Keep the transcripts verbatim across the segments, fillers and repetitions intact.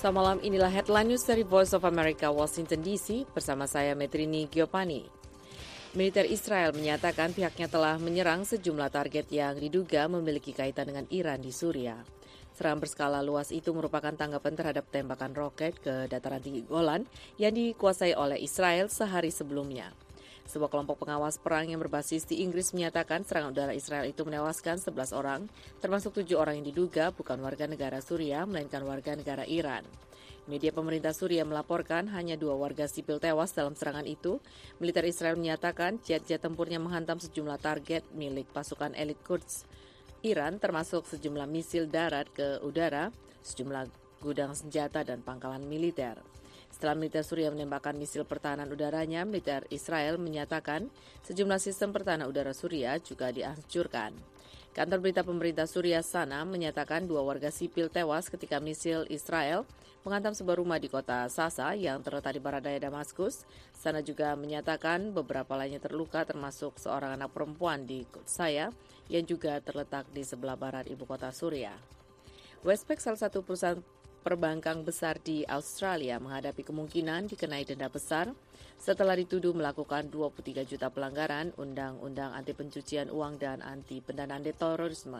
Selamat malam, inilah headline news dari Voice of America, Washington D C, bersama saya Metrini Giopani. Militer Israel menyatakan pihaknya telah menyerang sejumlah target yang diduga memiliki kaitan dengan Iran di Suriah. Serangan berskala luas itu merupakan tanggapan terhadap tembakan roket ke dataran tinggi Golan yang dikuasai oleh Israel sehari sebelumnya. Sebuah kelompok pengawas perang yang berbasis di Inggris menyatakan serangan udara Israel itu menewaskan sebelas orang, termasuk tujuh orang yang diduga bukan warga negara Suriah, melainkan warga negara Iran. Media pemerintah Suriah melaporkan hanya dua warga sipil tewas dalam serangan itu. Militer Israel menyatakan jet-jet tempurnya menghantam sejumlah target milik pasukan elit Quds Iran, termasuk sejumlah misil darat ke udara, sejumlah gudang senjata dan pangkalan militer. Setelah militer Suriah menembakkan misil pertahanan udaranya, militer Israel menyatakan sejumlah sistem pertahanan udara Suriah juga dihancurkan. Kantor berita pemerintah Suriah Sana menyatakan dua warga sipil tewas ketika misil Israel menghantam sebuah rumah di kota Sasa yang terletak di barat daya Damaskus. Sana juga menyatakan beberapa lainnya terluka, termasuk seorang anak perempuan di Kutsaya yang juga terletak di sebelah barat ibu kota Suriah. Westpac, salah satu perusahaan perbankan besar di Australia, menghadapi kemungkinan dikenai denda besar setelah dituduh melakukan dua puluh tiga juta pelanggaran Undang-Undang Anti Pencucian Uang dan Anti Pendanaan Terorisme.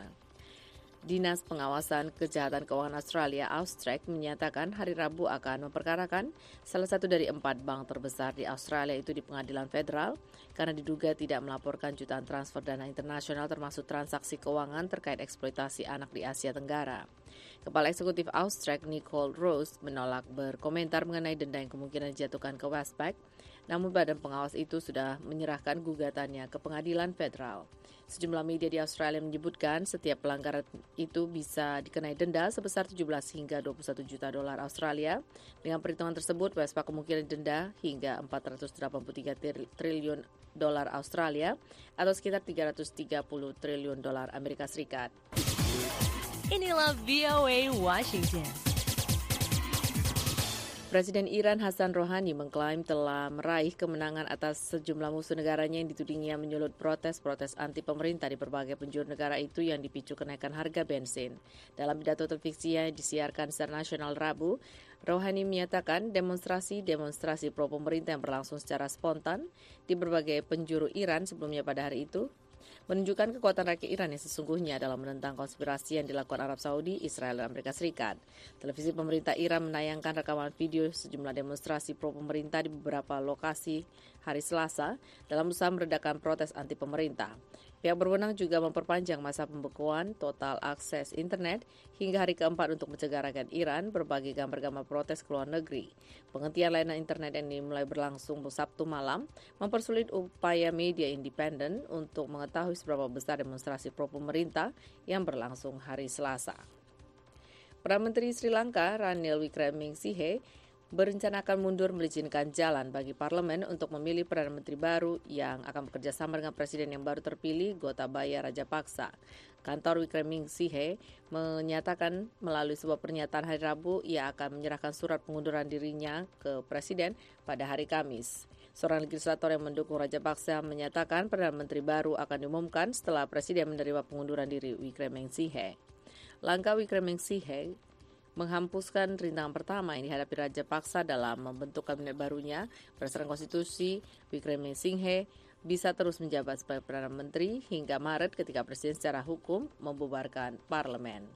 Dinas Pengawasan Kejahatan Keuangan Australia, Austrac, menyatakan hari Rabu akan memperkarakan salah satu dari empat bank terbesar di Australia itu di pengadilan federal karena diduga tidak melaporkan jutaan transfer dana internasional termasuk transaksi keuangan terkait eksploitasi anak di Asia Tenggara. Kepala Eksekutif Austrac, Nicole Rose, menolak berkomentar mengenai denda yang kemungkinan dijatuhkan ke Westpac, namun badan pengawas itu sudah menyerahkan gugatannya ke pengadilan federal. Sejumlah media di Australia menyebutkan setiap pelanggaran itu bisa dikenai denda sebesar tujuh belas hingga dua puluh satu juta dolar Australia. Dengan perhitungan tersebut, Westpac kemungkinan denda hingga empat ratus delapan puluh tiga triliun dolar Australia atau sekitar tiga ratus tiga puluh triliun dolar Amerika Serikat. Inilah V O A Washington. Presiden Iran Hassan Rouhani mengklaim telah meraih kemenangan atas sejumlah musuh negaranya yang ditudingnya menyulut protes-protes anti pemerintah di berbagai penjuru negara itu yang dipicu kenaikan harga bensin. Dalam pidato televisi yang disiarkan secara nasional Rabu, Rouhani menyatakan demonstrasi-demonstrasi pro pemerintah yang berlangsung secara spontan di berbagai penjuru Iran sebelumnya pada hari itu menunjukkan kekuatan rakyat Iran yang sesungguhnya dalam menentang konspirasi yang dilakukan Arab Saudi, Israel, dan Amerika Serikat. Televisi pemerintah Iran menayangkan rekaman video sejumlah demonstrasi pro pemerintah di beberapa lokasi hari Selasa dalam usaha meredakan protes anti pemerintah. Pihak berwenang juga memperpanjang masa pembekuan total akses internet hingga hari keempat untuk mencegah rakyat Iran berbagi gambar-gambar protes ke luar negeri. Penghentian layanan internet yang dimulai berlangsung Sabtu malam mempersulit upaya media independen untuk mengetahui seberapa besar demonstrasi pro pemerintah yang berlangsung hari Selasa. Perdana Menteri Sri Lanka Ranil Wickremesinghe berencana akan mundur melicinkan jalan bagi parlemen untuk memilih Perdana Menteri baru yang akan bekerja sama dengan Presiden yang baru terpilih, Gotabaya Rajapaksa. Kantor Wickremesinghe menyatakan melalui sebuah pernyataan hari Rabu, ia akan menyerahkan surat pengunduran dirinya ke Presiden pada hari Kamis. Seorang legislator yang mendukung Rajapaksa menyatakan Perdana Menteri baru akan diumumkan setelah Presiden menerima pengunduran diri Wickremesinghe. Langkah Wickremesinghe menghapuskan rintangan pertama yang dihadapi Rajapaksa dalam membentuk kabinet barunya. Berdasarkan konstitusi, Wickremesinghe bisa terus menjabat sebagai Perdana Menteri hingga Maret ketika Presiden secara hukum membubarkan parlemen.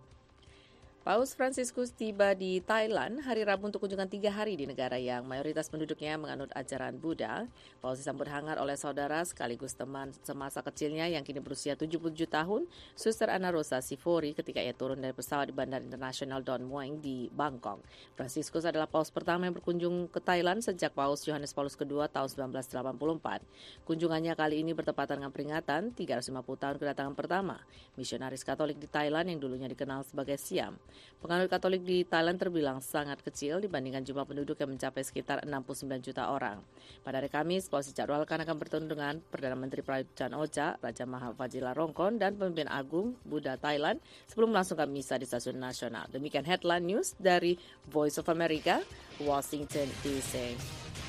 Paus Fransiskus tiba di Thailand hari Rabu untuk kunjungan tiga hari di negara yang mayoritas penduduknya menganut ajaran Buddha. Paus disambut hangat oleh saudara sekaligus teman semasa kecilnya yang kini berusia tujuh puluh tujuh tahun, Suster Ana Rosa Sifori, ketika ia turun dari pesawat di Bandara Internasional Don Mueang di Bangkok. Fransiskus adalah paus pertama yang berkunjung ke Thailand sejak Paus Yohanes Paulus kedua tahun sembilan belas delapan puluh empat. Kunjungannya kali ini bertepatan dengan peringatan tiga ratus lima puluh tahun kedatangan pertama misionaris Katolik di Thailand yang dulunya dikenal sebagai Siam. Penganut Katolik di Thailand terbilang sangat kecil dibandingkan jumlah penduduk yang mencapai sekitar enam puluh sembilan juta orang. Pada hari Kamis, Paus dijadwalkan akan bertemu dengan Perdana Menteri Prayut Chan-o-cha, Raja Maha Vajiralongkorn, dan Pemimpin Agung Buddha Thailand sebelum melangsungkan misa di Stasiun Nasional. Demikian headline news dari Voice of America, Washington D C.